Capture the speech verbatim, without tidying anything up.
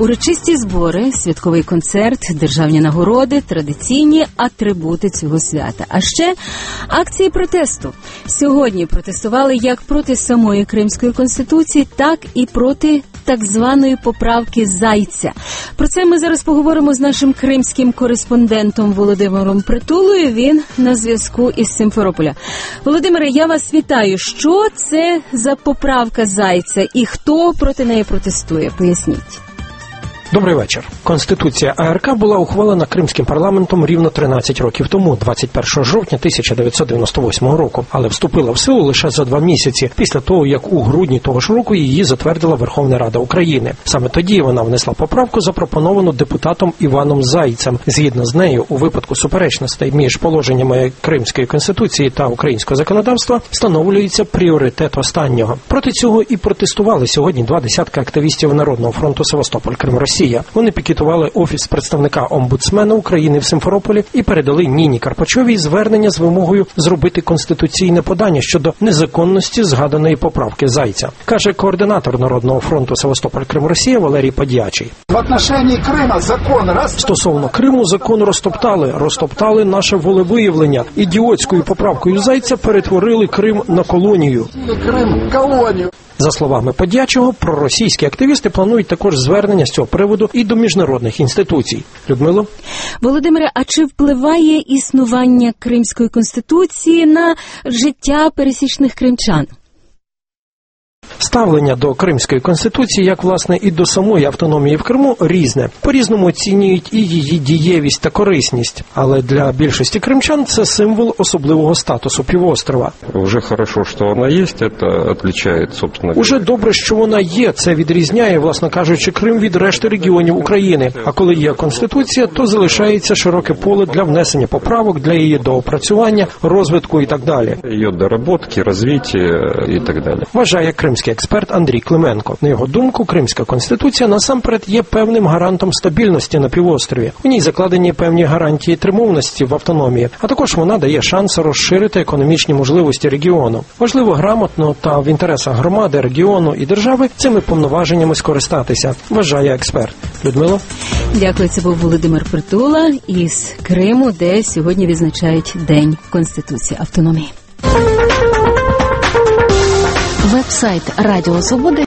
Урочисті збори, святковий концерт, державні нагороди, традиційні атрибути цього свята. А ще акції протесту. Сьогодні протестували як проти самої Кримської конституції, так і проти так званої поправки Зайця. Про це ми зараз поговоримо з нашим кримським кореспондентом Володимиром Притулою. Він на зв'язку із Сімферополя. Володимире, я вас вітаю. Що це за поправка Зайця і хто проти неї протестує? Поясніть. Добрий вечір. Конституція АРК була ухвалена Кримським парламентом рівно тринадцять років тому, двадцять першого жовтня тисяча дев'ятсот дев'яносто восьмого року, але вступила в силу лише за два місяці після того, як у грудні того ж року її затвердила Верховна Рада України. Саме тоді вона внесла поправку, запропоновану депутатом Іваном Зайцем. Згідно з нею, у випадку суперечностей між положеннями Кримської конституції та українського законодавства встановлюється пріоритет останнього. Проти цього і протестували сьогодні два десятка активістів Народного фронту Севастополь, Крим, Росія. Вони пікетували офіс представника омбудсмена України в Сімферополі і передали Ніні Карпачовій звернення з вимогою зробити конституційне подання щодо незаконності згаданої поправки Зайця. Каже координатор Народного фронту Севастополь, Крим, Росія Валерій Подячий. В отношении Крима закон раз... Стосовно Криму закон розтоптали, розтоптали наше волевиявлення. Ідіотською поправкою Зайця перетворили Крим на колонію. Крим колонію. За словами Подячого, проросійські активісти планують також звернення з цього приводу і до міжнародних інституцій. Людмило? Володимире, а чи впливає існування Кримської конституції на життя пересічних кримчан? Ставлення до Кримської конституції, як, власне, і до самої автономії в Криму, різне. По-різному оцінюють і її дієвість та корисність. Але для більшості кримчан це символ особливого статусу півострова. Уже хорошо, що вона є, це відрізняє, собственно. Уже добре, що вона є. Це відрізняє, власне кажучи, Крим від решти регіонів України. А коли є конституція, то залишається широке поле для внесення поправок, для її доопрацювання, розвитку і так далі. Її доработки, розвиття і так далі. Вважає кримський експерт Андрій Клименко. На його думку, Кримська конституція насамперед є певним гарантом стабільності на півострові. У ній закладені певні гарантії тримовності в автономії, а також вона дає шанс розширити економічні можливості регіону. Важливо грамотно та в інтересах громади, регіону і держави цими повноваженнями скористатися, вважає експерт. Людмило? Дякую, це був Володимир Притула із Криму, де сьогодні відзначають День Конституції автономії. Веб-сайт Радіо Свободи